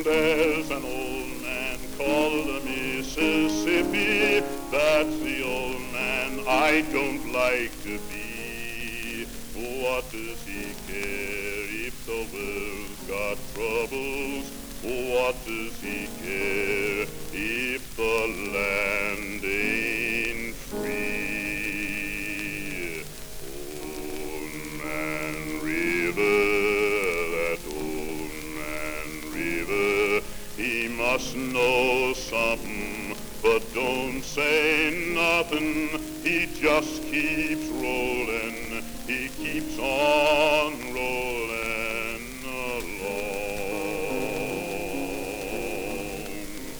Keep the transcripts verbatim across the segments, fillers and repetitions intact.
There's an old man called the Mississippi. That's the old man I don't like to be. What does he care if the world's got troubles? What does he care if the land ain't free? Old Man River, that old man River, he must know something, but don't say nothing. He just keeps rolling, he keeps on rolling along.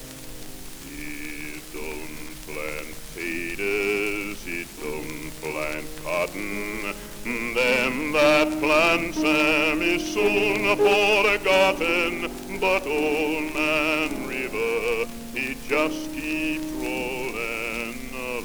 He don't plant potatoes, he don't plant cotton. Them that plants them is soon forgotten. But old man River, he just keeps rolling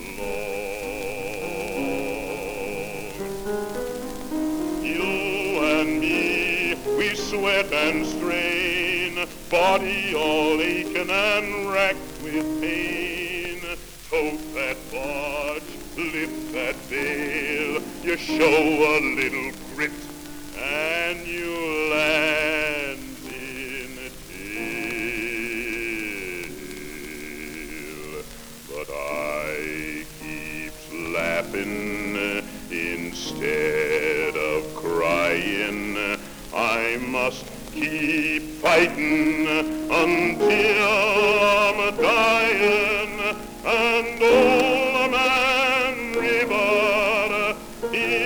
along. You and me, we sweat and strain, body all aching and racked with pain. Tote that barge, lift that bale, you show a little grit, and you land in a jail. But I keeps laughing instead of crying. I must keep fighting until I'm dying. And old man River, he